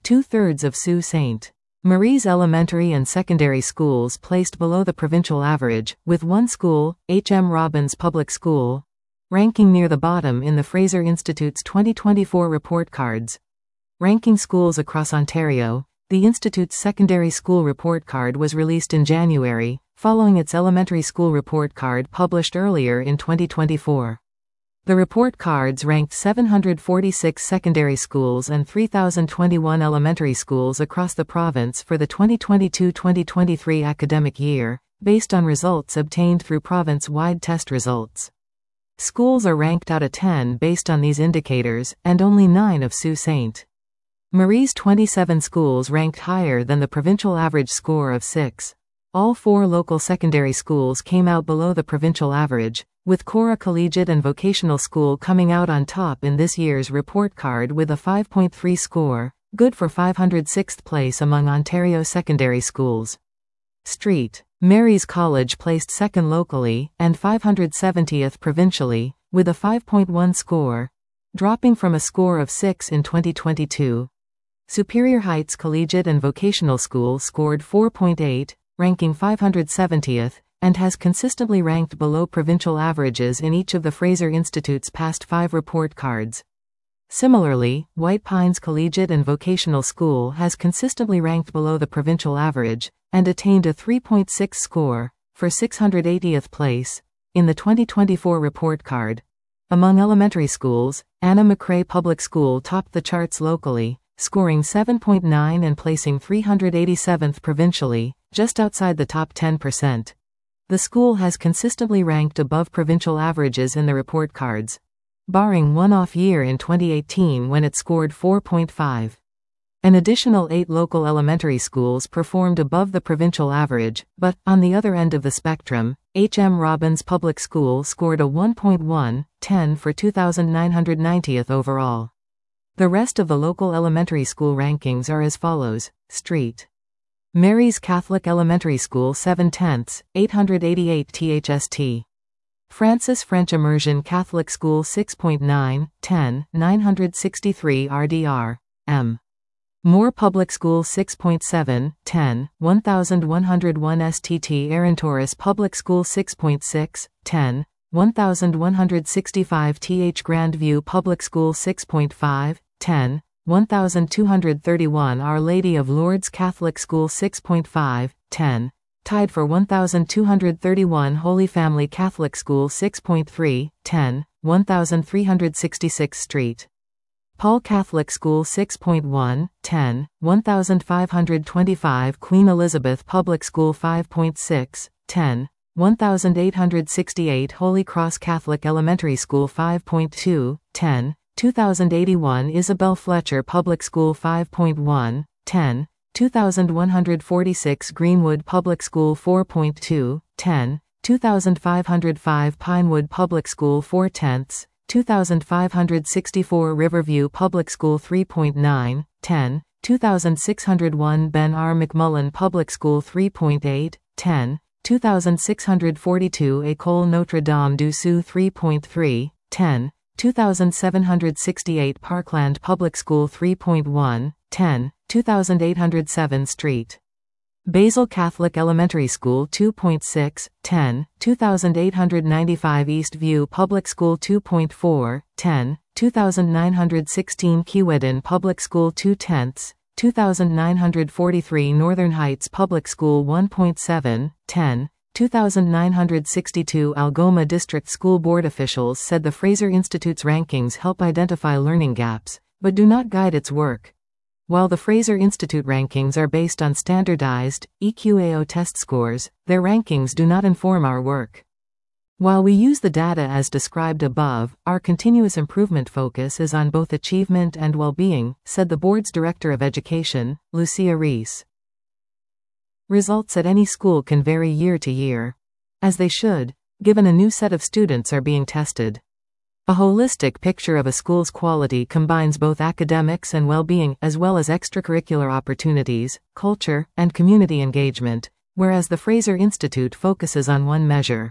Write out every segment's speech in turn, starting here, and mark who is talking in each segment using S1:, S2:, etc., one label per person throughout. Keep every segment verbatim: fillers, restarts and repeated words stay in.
S1: Two-thirds of Sault Ste. Marie's elementary and secondary schools placed below the provincial average, with one school, H M Robbins Public School, ranking near the bottom in the Fraser Institute's twenty twenty-four report cards. Ranking schools across Ontario, the Institute's secondary school report card was released in January, following its elementary school report card published earlier in twenty twenty-four. The report cards ranked seven hundred forty-six secondary schools and three thousand twenty-one elementary schools across the province for the twenty twenty-two twenty twenty-three academic year, based on results obtained through province-wide test results. Schools are ranked out of ten based on these indicators, and only nine of Sault Ste. Marie's twenty-seven schools ranked higher than the provincial average score of six. All four local secondary schools came out below the provincial average, with Cora Collegiate and Vocational School coming out on top in this year's report card with a five point three score, good for five hundred sixth place among Ontario secondary schools. Sault Mary's College placed second locally, and five hundred seventieth provincially, with a five point one score, dropping from a score of six in twenty twenty-two. Superior Heights Collegiate and Vocational School scored four point eight, ranking five hundred seventieth, and has consistently ranked below provincial averages in each of the Fraser Institute's past five report cards. Similarly, White Pines Collegiate and Vocational School has consistently ranked below the provincial average, and attained a three point six score, for six hundred eightieth place, in the twenty twenty-four report card. Among elementary schools, Anna McRae Public School topped the charts locally, scoring seven point nine and placing three hundred eighty-seventh provincially, just outside the top ten percent. The school has consistently ranked above provincial averages in the report cards, barring one off year in twenty eighteen when it scored four point five. An additional eight local elementary schools performed above the provincial average, but, on the other end of the spectrum, H M Robbins Public School scored a one point one, ten for two thousand nine hundred ninetieth overall. The rest of the local elementary school rankings are as follows: Sault Mary's Catholic Elementary School seven tenths, eight hundred eighty-eight T H S T. Francis French Immersion Catholic School six point nine, ten, nine hundred sixty-three R D R, M. Moore Public School six point seven, ten, one thousand one hundred one S T T. Aaron Torres Public School six point six, ten, one thousand one hundred sixty-five T H. Grandview Public School six point five, ten, one thousand two hundred thirty-one. Our Lady of Lourdes Catholic School six point five, ten, tied for one thousand two hundred thirty-one. Holy Family Catholic School six point three, ten, one thousand three hundred sixty-six. Saint Paul Catholic School six point one, ten, one thousand five hundred twenty-five. Queen Elizabeth Public School five point six, ten, one thousand eight hundred sixty-eight. Holy Cross Catholic Elementary School five point two, ten, two thousand eighty-one. Isabel Fletcher Public School five point one, ten, two thousand one hundred forty-six. Greenwood Public School four point two, ten, two thousand five hundred five. Pinewood Public School four tenths, two thousand five hundred sixty-four. Riverview Public School three point nine, ten, two thousand six hundred one. Ben R. McMullen Public School three point eight, ten, two thousand six hundred forty-two. École Notre Dame du Sceau three point three, ten, two thousand seven hundred sixty-eight. Parkland Public School three point one, ten, two thousand eight hundred seven. Saint Basil Catholic Elementary School two point six, ten, two thousand eight hundred ninety-five. Eastview Public School two point four, ten, two thousand nine hundred sixteen. Keewaydin Public School two tenths, two thousand nine hundred forty-three. Northern Heights Public School one point seven, ten, two thousand nine hundred sixty-two. Algoma District School Board officials said the Fraser Institute's rankings help identify learning gaps, but do not guide its work. While the Fraser Institute rankings are based on standardized, E Q A O test scores, their rankings do not inform our work. While we use the data as described above, our continuous improvement focus is on both achievement and well-being, said the board's Director of Education, Lucia Reese. Results at any school can vary year to year. As they should, given a new set of students are being tested. A holistic picture of a school's quality combines both academics and well-being, as well as extracurricular opportunities, culture, and community engagement, whereas the Fraser Institute focuses on one measure.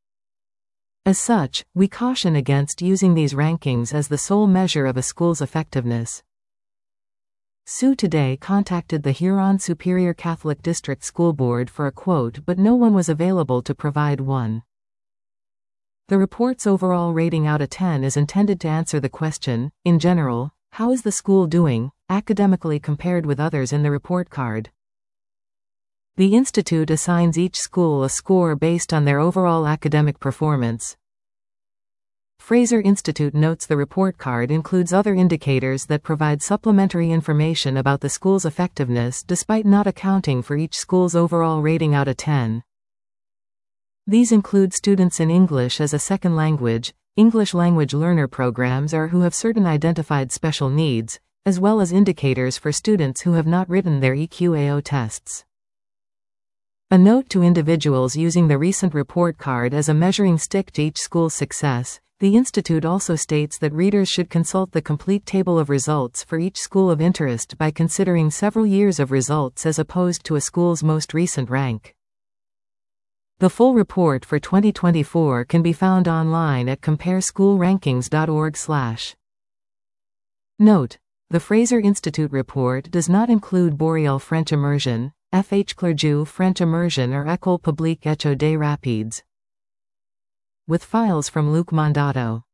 S1: As such, we caution against using these rankings as the sole measure of a school's effectiveness. Sue Today contacted the Huron Superior Catholic District School Board for a quote, but no one was available to provide one. The report's overall rating out of ten is intended to answer the question, in general, how is the school doing, academically compared with others in the report card? The institute assigns each school a score based on their overall academic performance. Fraser Institute notes the report card includes other indicators that provide supplementary information about the school's effectiveness despite not accounting for each school's overall rating out of ten. These include students in English as a second language, English language learner programs or who have certain identified special needs, as well as indicators for students who have not written their E Q A O tests. A note to individuals using the recent report card as a measuring stick to each school's success. The Institute also states that readers should consult the complete table of results for each school of interest by considering several years of results as opposed to a school's most recent rank. The full report for twenty twenty-four can be found online at compare school rankings dot org slash. Note: the Fraser Institute report does not include Boreal French Immersion, F H Clergeau French Immersion or École Publique Echo des Rapides. With files from Luc Mondato.